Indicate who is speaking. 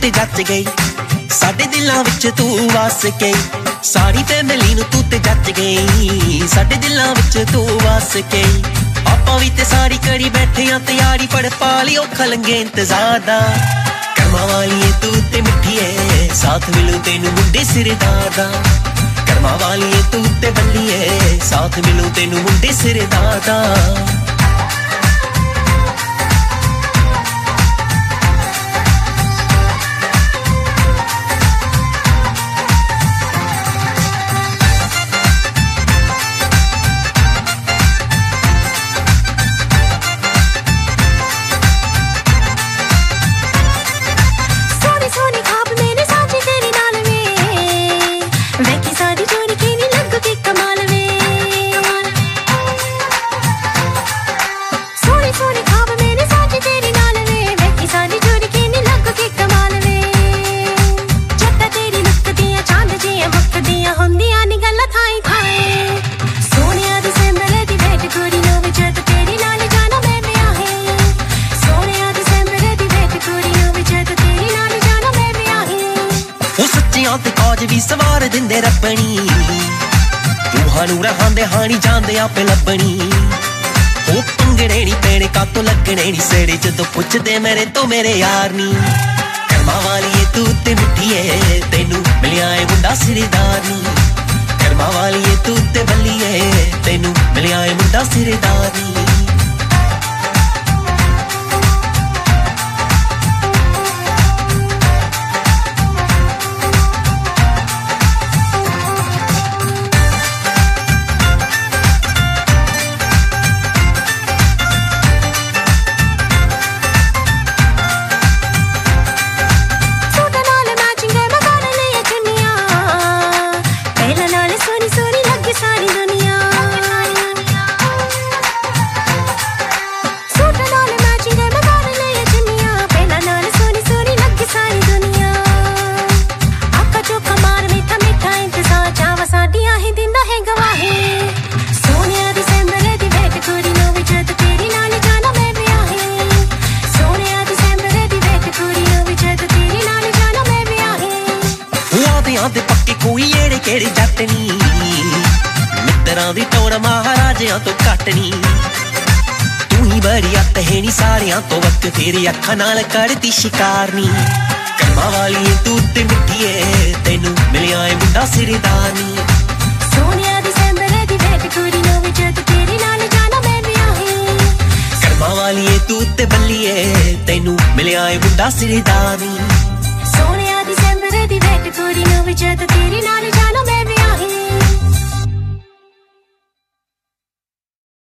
Speaker 1: ते जच गई, साडे दिलां विच तू वस गई। सारी फैमिली नूं तू ते जच गई, साडे दिलां विच तू वस गई। आपां वी ते सारी करी बैठे आ तैयारी, पड़ पा लियो खलंगे इंतजार दा। कर्मां वालीए तू ते मिठीए, साथ मिलू तेनू मुंडे सिरदार दा। कर्मां वालीए तू ते बल्लीए, साथ मिलू तेनू मुंडे सिरदार दा। भी सवार दिंदे रब्बनी, रूहां रहांदे हानी जांदे आपे लब्बनी। ओ पंगड़े नी पैणे कातों लगने नी सेड़े, जदों पुछदे मेरे तो मेरे यार नी। कर्मां वालीए तू ते मिठीए, तेनू मिलिया ए मुंडा सिरदार नी। कर्मां वालीए तू ते बल्लीए, तेनू मिलिया ए मुंडा सिरदार नी। पक्के कोई एड़े केड़े जट नी, मित्तरां दी टोर महाराजियां तो घट नी। तू ही बड़ी अत है नी सारियां तो वक्त, तेरी अखां नाल करदी शिकार नी। कर्मां वालीए तू ते मिठीए, तेनू मिलिया ए मुंडा सिरदार नी। सोनिया दिसंबर दी वेट कुड़ी नो विच तेरे नाल जाना मैं ब्याहे। कर्मां वालीए तू ते बल्लीए, तेनू मिलिया ए मुंडा सिरदार नी। सोनिया दिसंबर दी वेट कुड़ी नो विच तेरे नाल जाना